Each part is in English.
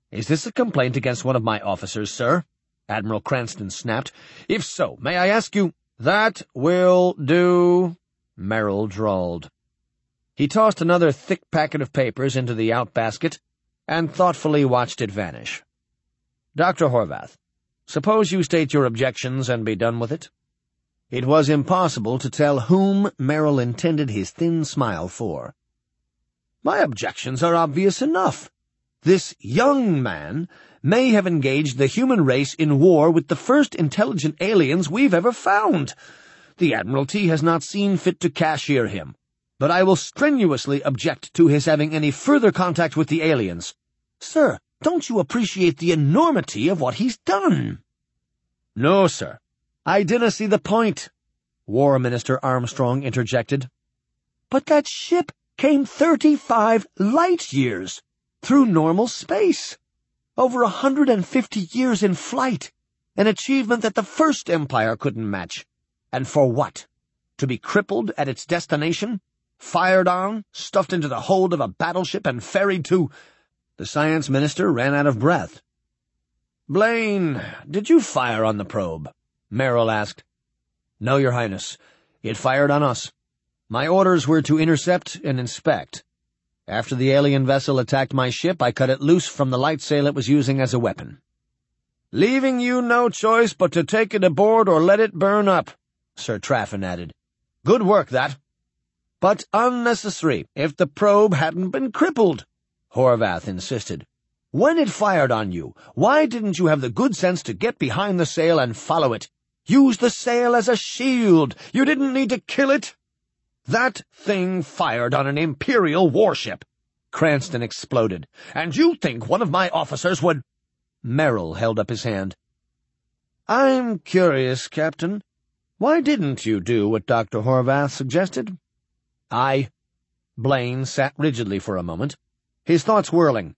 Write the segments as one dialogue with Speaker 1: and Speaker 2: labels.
Speaker 1: Is this a complaint against one of my officers, sir? Admiral Cranston snapped. If so, may I ask you— That will do, Merrill drawled. He tossed another thick packet of papers into the outbasket and thoughtfully watched it vanish. Dr. Horvath, suppose you state your objections and be done with it? It was impossible to tell whom Merrill intended his thin smile for. My objections are obvious enough. This young man may have engaged the human race in war with the first intelligent aliens we've ever found. The Admiralty has not seen fit to cashier him, but I will strenuously object to his having any further contact with the aliens. Sir, don't you appreciate the enormity of what he's done? No, sir. I dinna see the point, War Minister Armstrong interjected. But that ship came 35 light-years through normal space. Over 150 years in flight, an achievement that the First Empire couldn't match. And for what? To be crippled at its destination? Fired on, stuffed into the hold of a battleship and ferried to— The science minister ran out of breath. Blaine, did you fire on the probe? Merrill asked. No, Your Highness. It fired on us. My orders were to intercept and inspect. After the alien vessel attacked my ship, I cut it loose from the light sail it was using as a weapon. Leaving you no choice but to take it aboard or let it burn up, Sir Traffin added. Good work, that. But unnecessary if the probe hadn't been crippled, Horvath insisted. When it fired on you, why didn't you have the good sense to get behind the sail and follow it? Use the sail as a shield. You didn't need to kill it. That thing fired on an Imperial warship, Cranston exploded. And you think one of my officers would— Merrill held up his hand. I'm curious, Captain. Why didn't you do what Dr. Horvath suggested? Blaine sat rigidly for a moment, his thoughts whirling.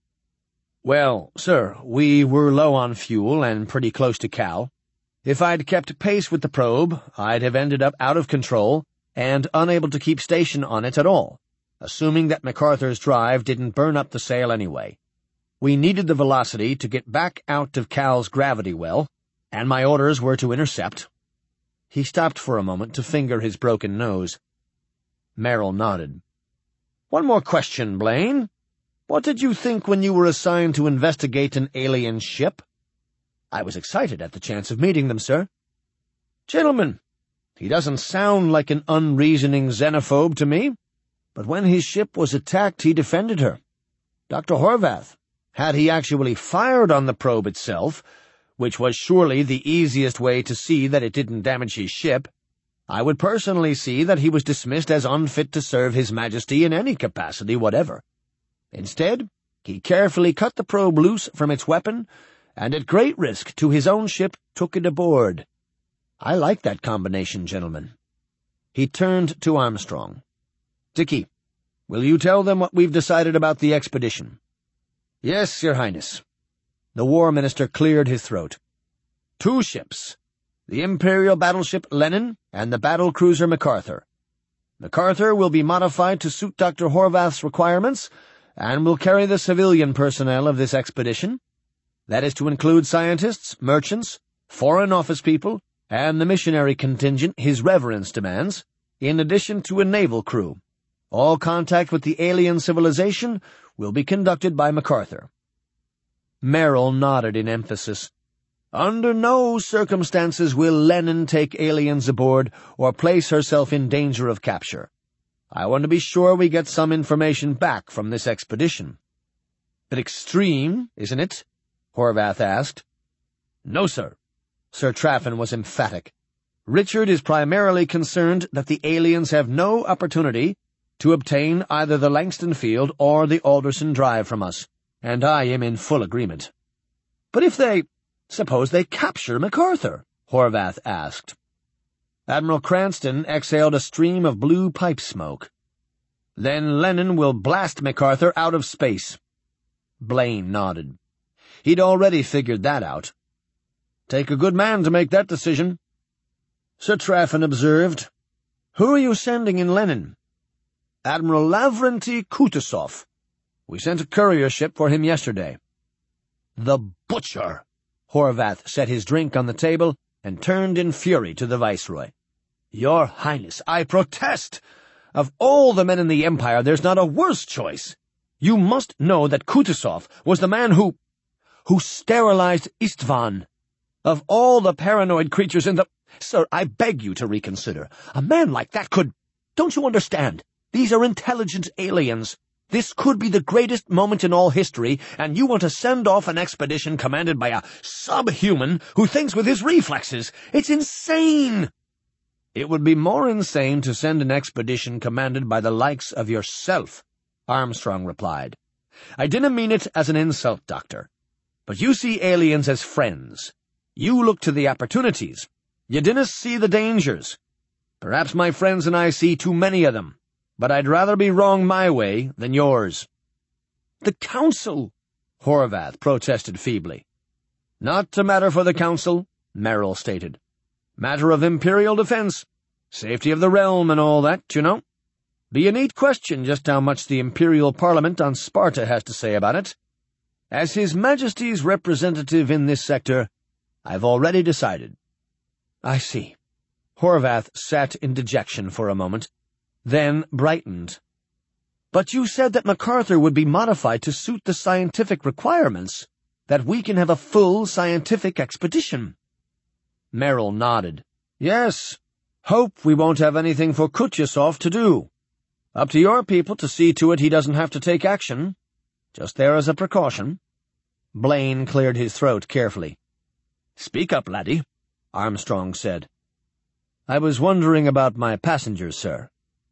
Speaker 1: Well, sir, we were low on fuel and pretty close to Cal. If I'd kept pace with the probe, I'd have ended up out of control and unable to keep station on it at all, assuming that MacArthur's drive didn't burn up the sail anyway. We needed the velocity to get back out of Cal's gravity well, and my orders were to intercept. He stopped for a moment to finger his broken nose. Merrill nodded. One more question, Blaine. What did you think when you were assigned to investigate an alien ship? I was excited at the chance of meeting them, sir. Gentlemen, he doesn't sound like an unreasoning xenophobe to me, but when his ship was attacked, he defended her. Dr. Horvath, had he actually fired on the probe itself, which was surely the easiest way to see that it didn't damage his ship, I would personally see that he was dismissed as unfit to serve His Majesty in any capacity whatever. Instead, he carefully cut the probe loose from its weapon, and at great risk to his own ship took it aboard. I like that combination, gentlemen. He turned to Armstrong. Dicky, will you tell them what we've decided about the expedition? Yes, Your Highness. The War Minister cleared his throat. 2 ships, the Imperial battleship Lenin and the battle-cruiser MacArthur. MacArthur will be modified to suit Dr. Horvath's requirements and will carry the civilian personnel of this expedition. That is to include scientists, merchants, foreign office people, and the missionary contingent His Reverence demands, in addition to a naval crew. All contact with the alien civilization will be conducted by MacArthur. Merrill nodded in emphasis. Under no circumstances will Lenin take aliens aboard or place herself in danger of capture. I want to be sure we get some information back from this expedition. Bit extreme, isn't it? Horvath asked. No, sir. Sir Traffin was emphatic. Richard is primarily concerned that the aliens have no opportunity to obtain either the Langston Field or the Alderson Drive from us, and I am in full agreement. But if suppose they capture MacArthur? Horvath asked. Admiral Cranston exhaled a stream of blue pipe smoke. Then Lenin will blast MacArthur out of space. Blaine nodded. He'd already figured that out. Take a good man to make that decision. Sir Traffin observed. Who are you sending in Lenin? Admiral Lavrenti Kutuzov. We sent a courier ship for him yesterday. "The butcher!" Horvath set his drink on the table and turned in fury to the Viceroy. "Your Highness, I protest! Of all the men in the Empire, there's not a worse choice. You must know that Kutuzov was the man who sterilized Istvan. Of all the paranoid creatures in the— Sir, I beg you to reconsider. A man like that could— Don't you understand? These are intelligent aliens. This could be the greatest moment in all history, and you want to send off an expedition commanded by a subhuman who thinks with his reflexes. It's insane! It would be more insane to send an expedition commanded by the likes of yourself, Armstrong replied. I didn't mean it as an insult, Doctor. But you see aliens as friends. You look to the opportunities. You didn't see the dangers. Perhaps my friends and I see too many of them, but I'd rather be wrong my way than yours. The Council, Horvath protested feebly. Not a matter for the Council, Merrill stated. Matter of imperial defense, safety of the realm and all that, you know. Be a neat question just how much the Imperial Parliament on Sparta has to say about it. As His Majesty's representative in this sector, I've already decided. I see. Horvath sat in dejection for a moment, then brightened. But you said that MacArthur would be modified to suit the scientific requirements, that we can have a full scientific expedition. Merrill nodded. Yes. Hope we won't have anything for Kutuzov to do. Up to your people to see to it he doesn't have to take action. Just there as a precaution. Blaine cleared his throat carefully. Speak up, laddie, Armstrong said. I was wondering about my passengers, sir.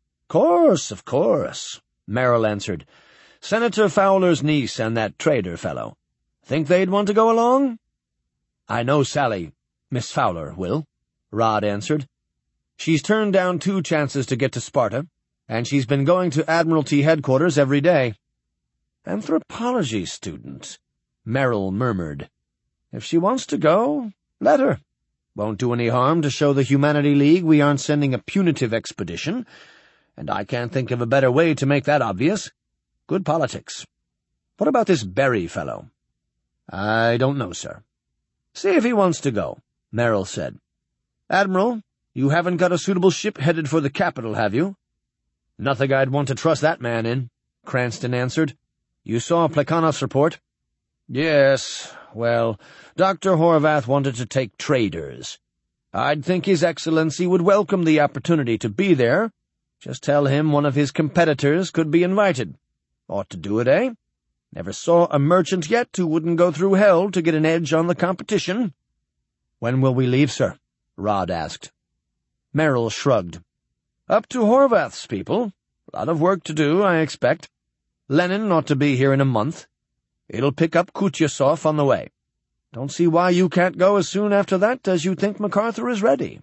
Speaker 1: Of course, Merrill answered. Senator Fowler's niece and that trader fellow. Think they'd want to go along? I know Sally, Miss Fowler, will, Rod answered. She's turned down 2 chances to get to Sparta, and she's been going to Admiralty headquarters every day. Anthropology student, Merrill murmured. If she wants to go, let her. Won't do any harm to show the Humanity League we aren't sending a punitive expedition, and I can't think of a better way to make that obvious. Good politics. What about this Berry fellow? I don't know, sir. See if he wants to go, Merrill said. Admiral, you haven't got a suitable ship headed for the capital, have you? Nothing I'd want to trust that man in, Cranston answered. You saw Plekhanov's report? Yes, well, Dr. Horvath wanted to take traders. I'd think His Excellency would welcome the opportunity to be there. Just tell him one of his competitors could be invited. Ought to do it, eh? Never saw a merchant yet who wouldn't go through hell to get an edge on the competition. When will we leave, sir? Rod asked. Merrill shrugged. Up to Horvath's people. A lot of work to do, I expect. Lenin ought to be here in a month. It'll pick up Kutuzov on the way. Don't see why you can't go as soon after that as you think MacArthur is ready.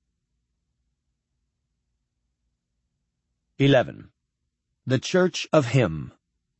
Speaker 1: 11. The Church of Him.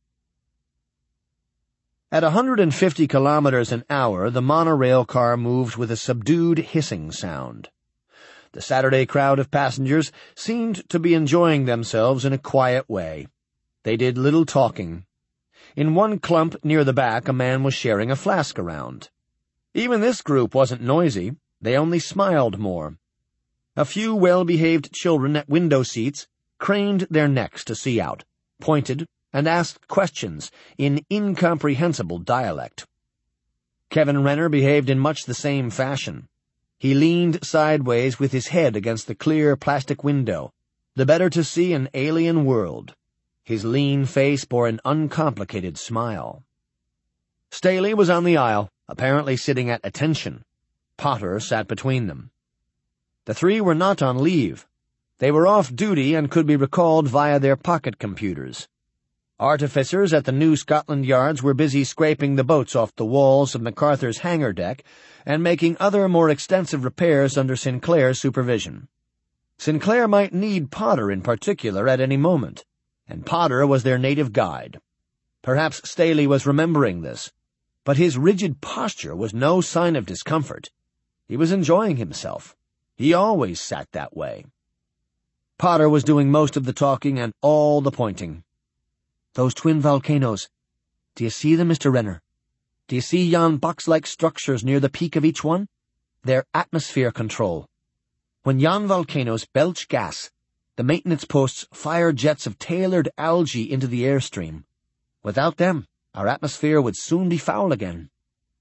Speaker 1: At 150 kilometers an hour, the monorail car moved with a subdued hissing sound. The Saturday crowd of passengers seemed to be enjoying themselves in a quiet way. They did little talking. In one clump near the back, a man was sharing a flask around. Even this group wasn't noisy. They only smiled more. A few well-behaved children at window seats craned their necks to see out, pointed, and asked questions in incomprehensible dialect. Kevin Renner behaved in much the same fashion. He leaned sideways with his head against the clear plastic window, the better to see an alien world. His lean face bore an uncomplicated smile. Staley was on the aisle, apparently sitting at attention. Potter sat between them. The 3 were not on leave. They were off duty and could be recalled via their pocket computers. Artificers at the New Scotland Yards were busy scraping the boats off the walls of MacArthur's hangar deck and making other more extensive repairs under Sinclair's supervision. Sinclair might need Potter in particular at any moment, and Potter was their native guide. Perhaps Staley was remembering this, but his rigid posture was no sign of discomfort. He was enjoying himself. He always sat that way. Potter was doing most of the talking and all the pointing. Those twin volcanoes. Do you see them, Mr. Renner? Do you see yon box-like structures near the peak of each one? They're atmosphere control. When yon volcanoes belch gas, the maintenance posts fire jets of tailored algae into the airstream. Without them, our atmosphere would soon be foul again.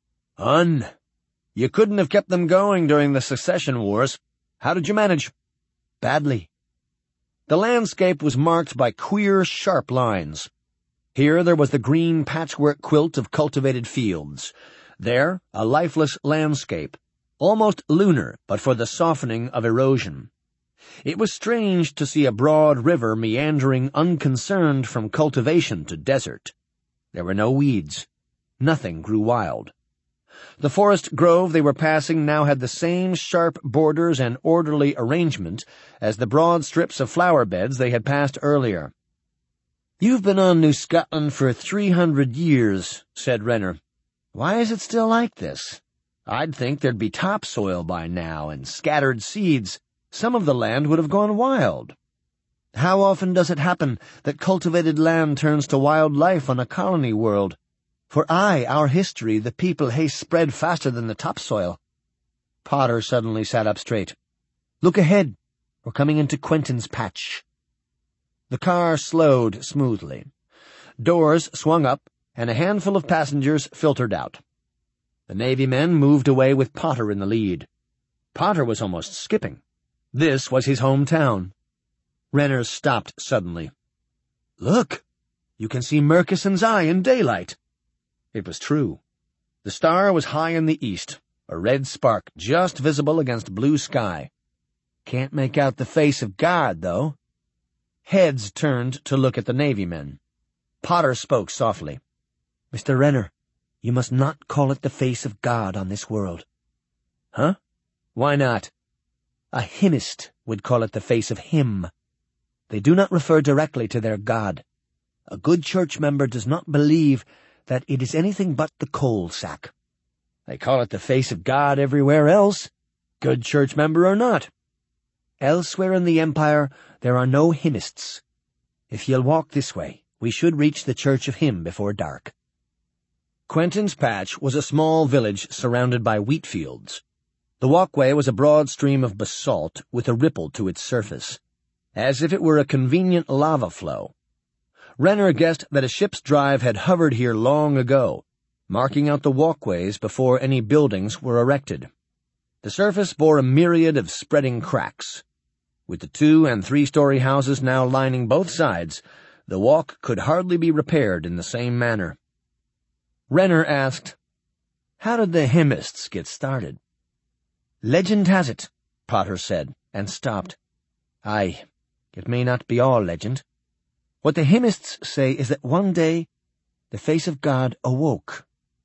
Speaker 1: You couldn't have kept them going during the succession wars. How did you manage? Badly. The landscape was marked by queer, sharp lines. Here there was the green patchwork quilt of cultivated fields. There, a lifeless landscape, almost lunar but for the softening of erosion. It was strange to see a broad river meandering unconcerned from cultivation to desert. There were no weeds. Nothing grew wild. The forest grove they were passing now had the same sharp borders and orderly arrangement as the broad strips of flower beds they had passed earlier. "You've been on New Scotland for 300 years, said Renner. "Why is it still like this? I'd think there'd be topsoil by now and scattered seeds. Some of the land would have gone wild." "How often does it happen that cultivated land turns to wild life on a colony world? For our history, the people hae spread faster than the topsoil." Potter suddenly sat up straight. "Look ahead. We're coming into Quentin's Patch." The car slowed smoothly. Doors swung up, and a handful of passengers filtered out. The Navy men moved away with Potter in the lead. Potter was almost skipping. This was his hometown. Renner stopped suddenly. "Look! You can see Murchison's Eye in daylight." It was true. The star was high in the east, a red spark just visible against blue sky. "Can't make out the face of God, though." Heads turned to look at the Navy men. Potter spoke softly. "Mr. Renner, you must not call it the face of God on this world." "Huh? Why not?" "A hymnist would call it the face of Him. They do not refer directly to their God. A good church member does not believe that it is anything but the coal sack." "They call it the face of God everywhere else, good church member or not." "Elsewhere in the Empire there are no hymnists. If you'll walk this way, we should reach the Church of Him before dark." Quentin's Patch was a small village surrounded by wheat fields. The walkway was a broad stream of basalt with a ripple to its surface, as if it were a convenient lava flow. Renner guessed that a ship's drive had hovered here long ago, marking out the walkways before any buildings were erected. The surface bore a myriad of spreading cracks. With the 2- and 3-story houses now lining both sides, the walk could hardly be repaired in the same manner. Renner asked, "How did the hymnists get started?" "Legend has it," Potter said, and stopped. "Aye, it may not be all legend. What the hymnists say is that one day the face of God awoke.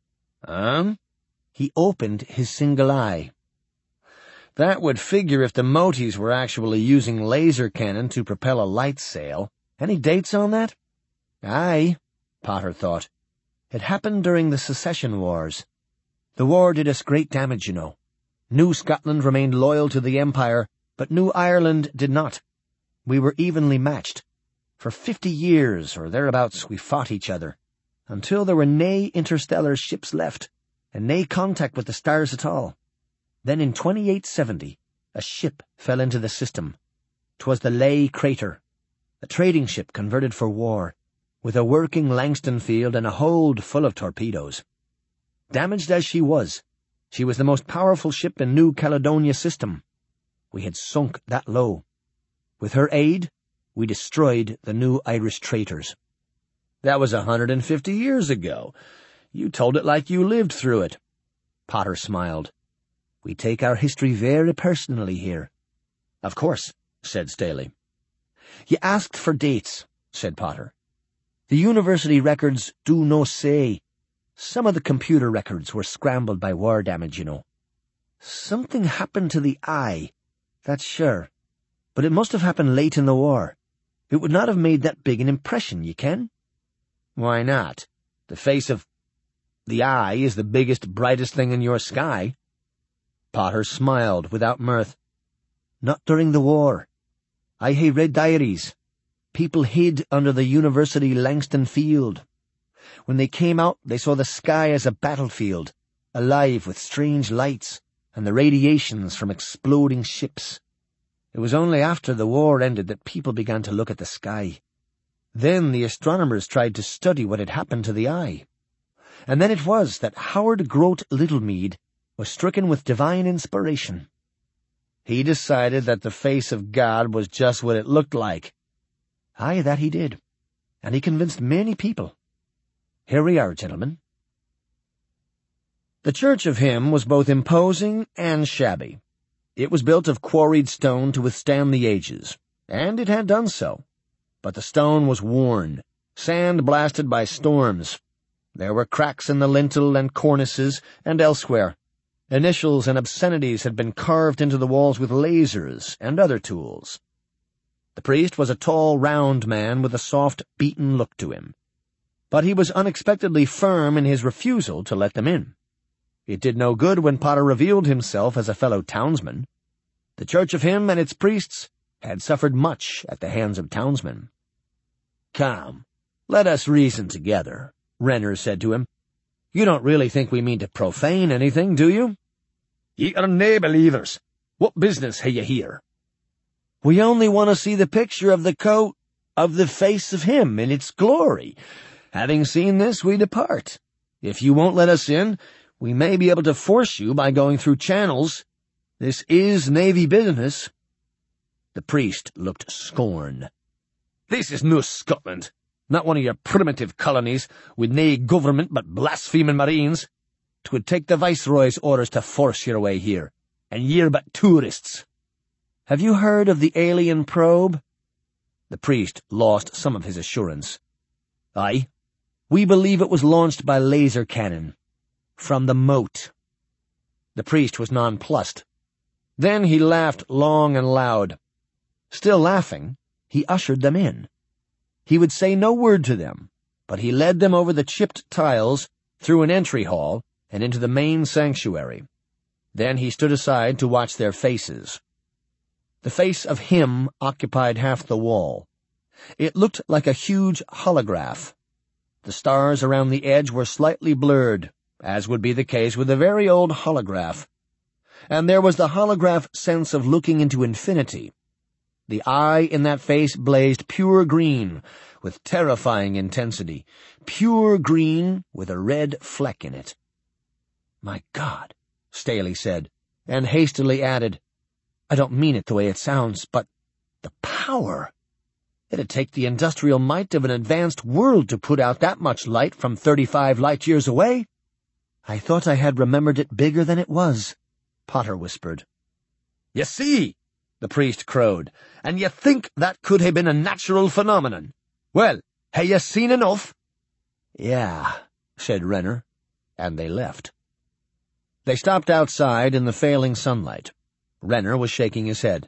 Speaker 1: He opened his single eye." "That would figure if the Motis were actually using laser cannon to propel a light sail. Any dates on that?" "Aye," Potter thought. "It happened during the Secession Wars. The war did us great damage, you know. New Scotland remained loyal to the Empire, but New Ireland did not. We were evenly matched. For 50 years, or thereabouts, we fought each other, until there were nae interstellar ships left, and nae contact with the stars at all. Then in 2870, a ship fell into the system. 'Twas the Ley Crater, a trading ship converted for war, with a working Langston field and a hold full of torpedoes. Damaged as she was the most powerful ship in New Caledonia system. We had sunk that low. With her aid, we destroyed the new Irish traitors." "That was 150 years ago. You told it like you lived through it." Potter smiled. "We take our history very personally here." "Of course," said Staley. "You asked for dates," said Potter. "The university records do no say. Some of the computer records were scrambled by war damage, you know. Something happened to the eye, that's sure, but it must have happened late in the war. It would not have made that big an impression, you ken." "Why not? The face of the eye is the biggest, brightest thing in your sky." Potter smiled without mirth. "Not during the war. I hae read diaries. People hid under the university Langston field. When they came out, they saw the sky as a battlefield, alive with strange lights and the radiations from exploding ships. It was only after the war ended that people began to look at the sky. Then the astronomers tried to study what had happened to the eye. And then it was that Howard Grote Littlemead was stricken with divine inspiration. He decided that the face of God was just what it looked like. Aye, that he did. And he convinced many people. Here we are, gentlemen. The Church of Him was both imposing and shabby. It was built of quarried stone to withstand the ages, and it had done so. But the stone was worn, sand blasted by storms. There were cracks in the lintel and cornices and elsewhere. Initials and obscenities had been carved into the walls with lasers and other tools. The priest was a tall, round man with a soft, beaten look to him. But he was unexpectedly firm in his refusal to let them in. It did no good when Potter revealed himself as a fellow townsman. The Church of Him and its priests had suffered much at the hands of townsmen. "Come, let us reason together," Renner said to him. "You don't really think we mean to profane anything, do you?" "Ye are nae believers. What business hae ye here?" "We only want to see the picture of the coat of the face of Him in its glory. Having seen this, we depart. If you won't let us in, we may be able to force you by going through channels. This is Navy business." The priest looked scorn. "This is no Scotland, not one of your primitive colonies, with nae government but blaspheming marines. 'Twould take the Viceroy's orders to force your way here, and ye're but tourists." "Have you heard of the alien probe?" The priest lost some of his assurance. "Aye. We believe it was launched by laser cannon. From the moat." The priest was nonplussed. Then he laughed long and loud. Still laughing, he ushered them in. He would say no word to them, but he led them over the chipped tiles, through an entry hall, and into the main sanctuary. Then he stood aside to watch their faces. The face of Him occupied half the wall. It looked like a huge holograph. The stars around the edge were slightly blurred, as would be the case with a very old holograph. And there was the holograph sense of looking into infinity. The eye in that face blazed pure green, with terrifying intensity. Pure green with a red fleck in it. "My God," Staley said, and hastily added, "I don't mean it the way it sounds, but the power. It'd take the industrial might of an advanced world to put out that much light from 35 light-years away." "I thought I had remembered it bigger than it was," Potter whispered. "You see," the priest crowed, "and you think that could have been a natural phenomenon. Well, hae you seen enough?" "Yeah," said Renner, and they left. They stopped outside in the failing sunlight. Renner was shaking his head.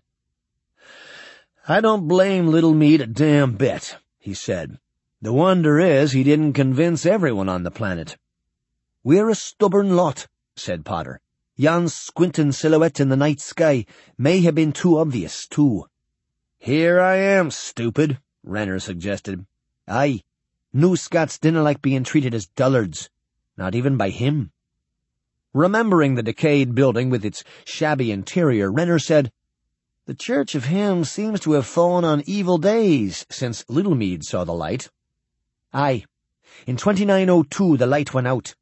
Speaker 1: "I don't blame Littlemead a damn bit," he said. "The wonder is he didn't convince everyone on the planet." "We're a stubborn lot," said Potter. "Yon squintin' silhouette in the night sky may have been too obvious, too." "Here I am, stupid," Renner suggested. "Aye, new Scots dinna like being treated as dullards, not even by him." Remembering the decayed building with its shabby interior, Renner said, "The Church of Him seems to have fallen on evil days since Littlemead saw the light." "Aye, in 2902 the light went out,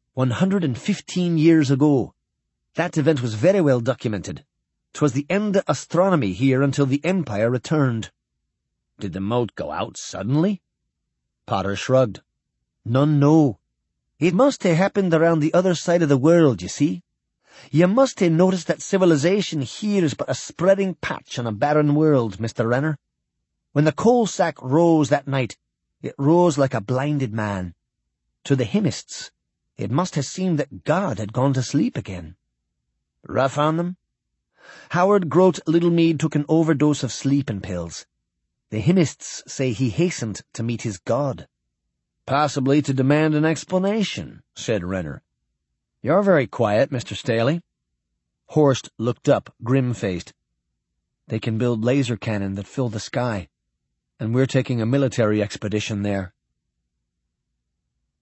Speaker 1: 115 years ago. That event was very well documented. 'Twas the end of astronomy here until the Empire returned." "Did the mote go out suddenly?" Potter shrugged. "None know. It must have happened around the other side of the world, you see. You must have noticed that civilization here is but a spreading patch on a barren world, Mr. Renner. When the coal sack rose that night, it rose like a blinded man. To the Himists, it must have seemed that God had gone to sleep again." "Rough on them?" "Howard Grote Littlemead took an overdose of sleeping pills. The Himists say he hastened to meet his God." "Possibly to demand an explanation," said Renner. "You're very quiet, Mr. Staley." Horst looked up, grim-faced. "They can build laser cannon that fill the sky, and we're taking a military expedition there."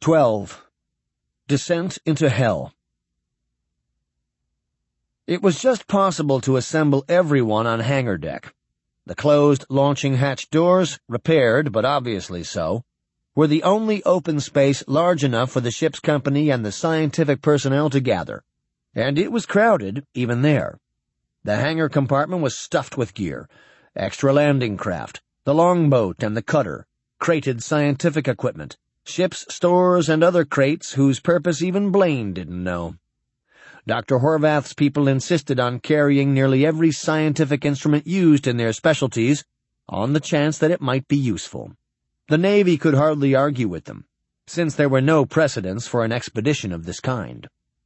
Speaker 1: 12. Descent into Hell. It was just possible to assemble everyone on hangar deck. The closed launching hatch doors, repaired, but obviously so, were the only open space large enough for the ship's company and the scientific personnel to gather, and it was crowded even there. The hangar compartment was stuffed with gear, extra landing craft, the longboat and the cutter, crated scientific equipment, ship's stores and other crates whose purpose even Blaine didn't know. Dr. Horvath's people insisted on carrying nearly every scientific instrument used in their specialties on the chance that it might be useful. The Navy could hardly argue with them, since there were no precedents for an expedition of this kind.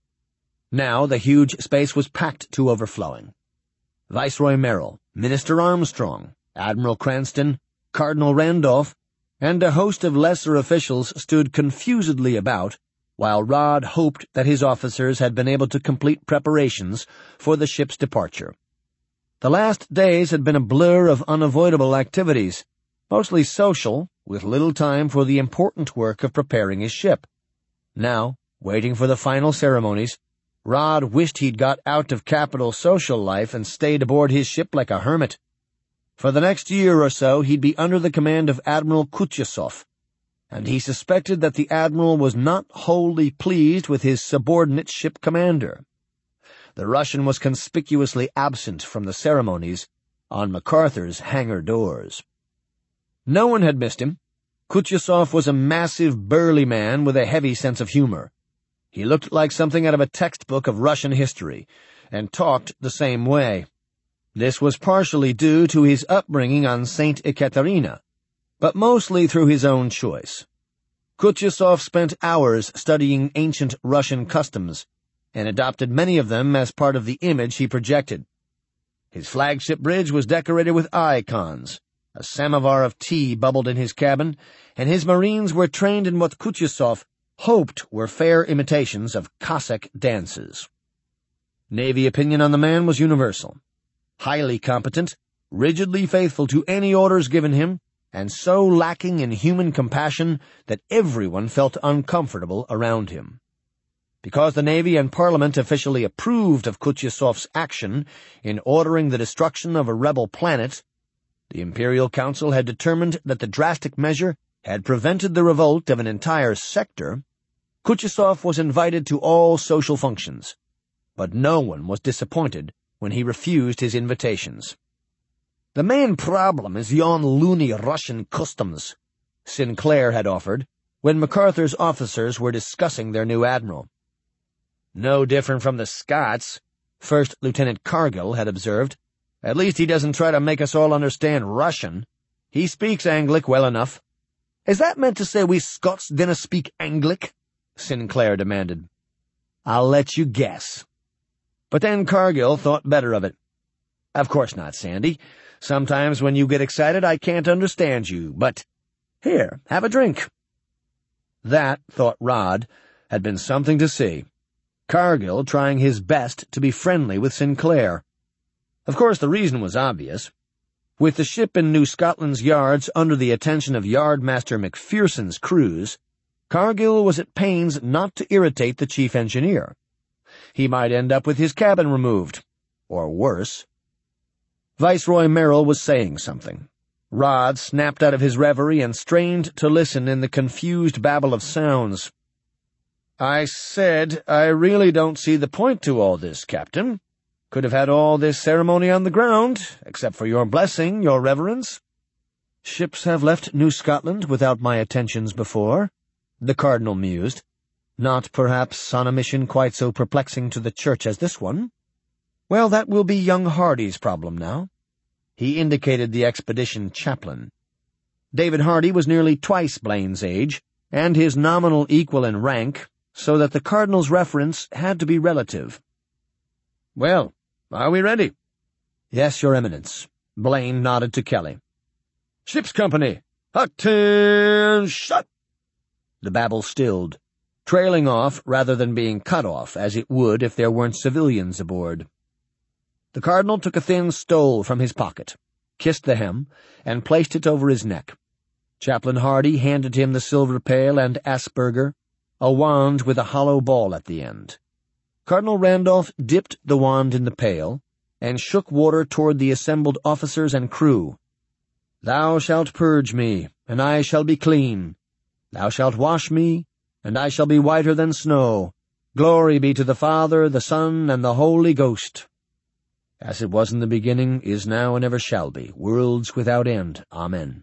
Speaker 1: Now the huge space was packed to overflowing. Viceroy Merrill, Minister Armstrong, Admiral Cranston, Cardinal Randolph, and a host of lesser officials stood confusedly about, while Rod hoped that his officers had been able to complete preparations for the ship's departure. The last days had been a blur of unavoidable activities, mostly social, with little time for the important work of preparing his ship. Now, waiting for the final ceremonies, Rod wished he'd got out of capital social life and stayed aboard his ship like a hermit. For the next year or so he'd be under the command of Admiral Kutyasov, and he suspected that the admiral was not wholly pleased with his subordinate ship commander. The Russian was conspicuously absent from the ceremonies on MacArthur's hangar doors. No one had missed him. Kutyasov was a massive, burly man with a heavy sense of humor. He looked like something out of a textbook of Russian history, and talked the same way. This was partially due to his upbringing on St. Ekaterina, but mostly through his own choice. Kutyasov spent hours studying ancient Russian customs, and adopted many of them as part of the image he projected. His flagship bridge was decorated with icons, a samovar of tea bubbled in his cabin, and his Marines were trained in what Kutyasov hoped were fair imitations of Cossack dances. Navy opinion on the man was universal. Highly competent, rigidly faithful to any orders given him, and so lacking in human compassion that everyone felt uncomfortable around him. Because the Navy and Parliament officially approved of Kutyasov's action in ordering the destruction of a rebel planet, the Imperial Council had determined that the drastic measure had prevented the revolt of an entire sector. Kutyasov was invited to all social functions, but no one was disappointed when he refused his invitations. "The main problem is yon loony Russian customs," Sinclair had offered, when MacArthur's officers were discussing their new admiral. "No different from the Scots," First Lieutenant Cargill had observed. "At least he doesn't try to make us all understand Russian. He speaks Anglic well enough." "Is that meant to say we Scots dinna speak Anglic?" Sinclair demanded. "I'll let you guess." But then Cargill thought better of it. "Of course not, Sandy. Sometimes when you get excited I can't understand you, but here, have a drink." That, thought Rod, had been something to see. Cargill trying his best to be friendly with Sinclair. Of course the reason was obvious. With the ship in New Scotland's yards under the attention of Yardmaster McPherson's crews, Cargill was at pains not to irritate the chief engineer. He might end up with his cabin removed, or worse. Viceroy Merrill was saying something. Rod snapped out of his reverie and strained to listen in the confused babble of sounds. "I said, I really don't see the point to all this, Captain. Could have had all this ceremony on the ground, except for your blessing, your reverence." "Ships have left New Scotland without my attentions before," the Cardinal mused. "Not, perhaps, on a mission quite so perplexing to the Church as this one. Well, that will be young Hardy's problem now." He indicated the expedition chaplain. David Hardy was nearly twice Blaine's age, and his nominal equal in rank, so that the Cardinal's reference had to be relative. "Well, are we ready?" "Yes, Your Eminence." Blaine nodded to Kelly. "Ship's company, attention!" The babble stilled, trailing off rather than being cut off, as it would if there weren't civilians aboard. The Cardinal took a thin stole from his pocket, kissed the hem, and placed it over his neck. Chaplain Hardy handed him the silver pail and Asperger, a wand with a hollow ball at the end. Cardinal Randolph dipped the wand in the pail and shook water toward the assembled officers and crew. "Thou shalt purge me, and I shall be clean. Thou shalt wash me, and I shall be whiter than snow. Glory be to the Father, the Son, and the Holy Ghost. As it was in the beginning, is now, and ever shall be, worlds without end. Amen."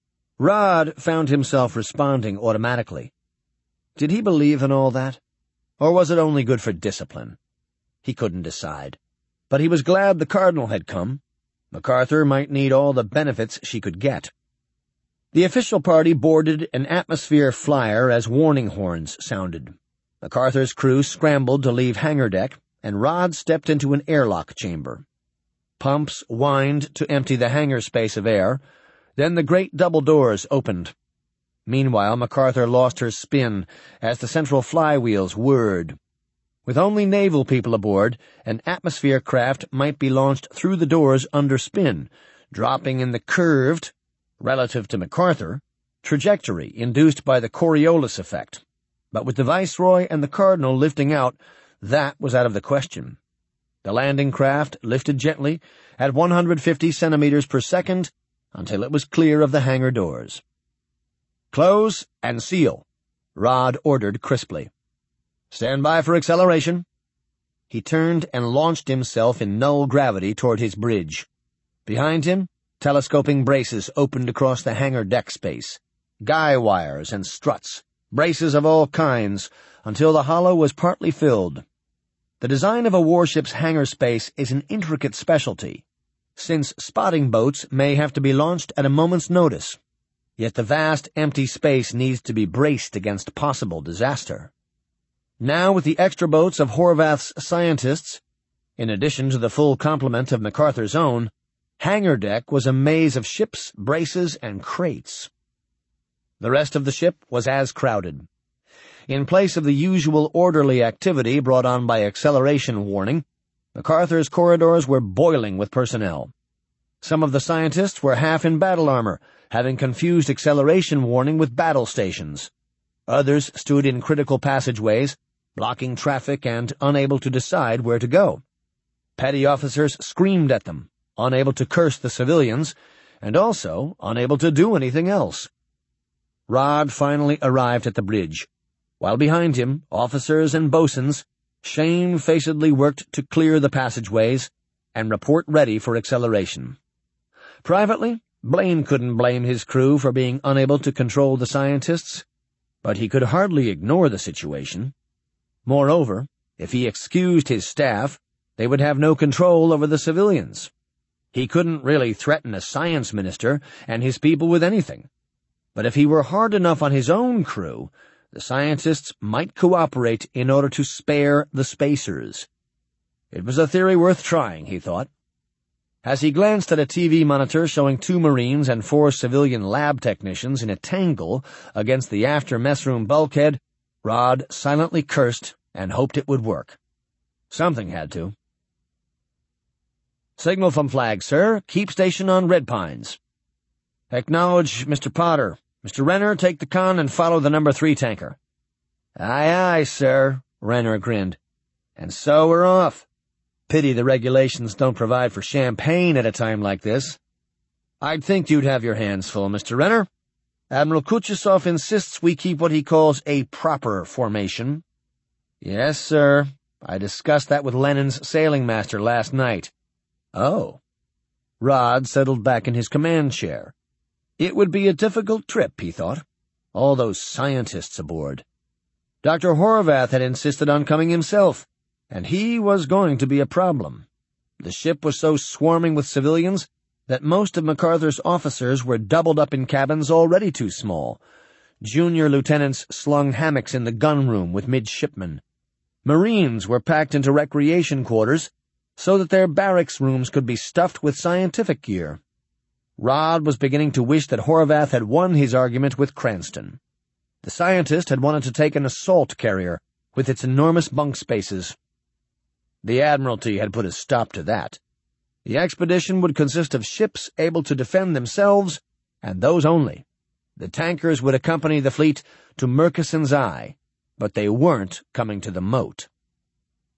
Speaker 1: Rod found himself responding automatically. Did he believe in all that? Or was it only good for discipline? He couldn't decide. But he was glad the Cardinal had come. MacArthur might need all the benefits she could get. The official party boarded an atmosphere flyer as warning horns sounded. MacArthur's crew scrambled to leave hangar deck, and Rod stepped into an airlock chamber. Pumps whined to empty the hangar space of air. Then the great double doors opened. Meanwhile, MacArthur lost her spin as the central flywheels whirred. With only naval people aboard, an atmosphere craft might be launched through the doors under spin, dropping in the curved, relative to MacArthur, trajectory induced by the Coriolis effect. But with the Viceroy and the Cardinal lifting out, that was out of the question. The landing craft lifted gently at 150 centimeters per second until it was clear of the hangar doors. "Close and seal," Rod ordered crisply. "Stand by for acceleration." He turned and launched himself in null gravity toward his bridge. Behind him, telescoping braces opened across the hangar deck space, guy wires and struts, braces of all kinds, until the hollow was partly filled. The design of a warship's hangar space is an intricate specialty, since spotting boats may have to be launched at a moment's notice. Yet the vast empty space needs to be braced against possible disaster. Now, with the extra boats of Horvath's scientists, in addition to the full complement of MacArthur's own, hangar deck was a maze of ships, braces, and crates. The rest of the ship was as crowded. In place of the usual orderly activity brought on by acceleration warning, MacArthur's corridors were boiling with personnel. Some of the scientists were half in battle armor, having confused acceleration warning with battle stations. Others stood in critical passageways, blocking traffic and unable to decide where to go. Petty officers screamed at them, unable to curse the civilians, and also unable to do anything else. Rod finally arrived at the bridge, while behind him, officers and bosuns shamefacedly worked to clear the passageways and report ready for acceleration. Privately, Blaine couldn't blame his crew for being unable to control the scientists, but he could hardly ignore the situation. Moreover, if he excused his staff, they would have no control over the civilians. He couldn't really threaten a science minister and his people with anything. But if he were hard enough on his own crew, the scientists might cooperate in order to spare the spacers. It was a theory worth trying, he thought. As he glanced at a TV monitor showing 2 Marines and 4 civilian lab technicians in a tangle against the after messroom bulkhead, Rod silently cursed and hoped it would work. Something had to. "Signal from flag, sir. Keep station on Red Pines." "Acknowledge, Mr. Potter. Mr. Renner, take the con and follow the number 3 tanker." "Aye, aye, sir," Renner grinned. "And so we're off. Pity the regulations don't provide for champagne at a time like this." "I'd think you'd have your hands full, Mr. Renner. Admiral Kutchasov insists we keep what he calls a proper formation." "Yes, sir. I discussed that with Lenin's sailing master last night." "Oh." Rod settled back in his command chair. It would be a difficult trip, he thought. All those scientists aboard. Dr. Horvath had insisted on coming himself, and he was going to be a problem. The ship was so swarming with civilians that most of MacArthur's officers were doubled up in cabins already too small. Junior lieutenants slung hammocks in the gunroom with midshipmen. Marines were packed into recreation quarters so that their barracks rooms could be stuffed with scientific gear. Rod was beginning to wish that Horvath had won his argument with Cranston. The scientist had wanted to take an assault carrier with its enormous bunk spaces. The Admiralty had put a stop to that. The expedition would consist of ships able to defend themselves, and those only. The tankers would accompany the fleet to Murchison's Eye, but they weren't coming to the moat.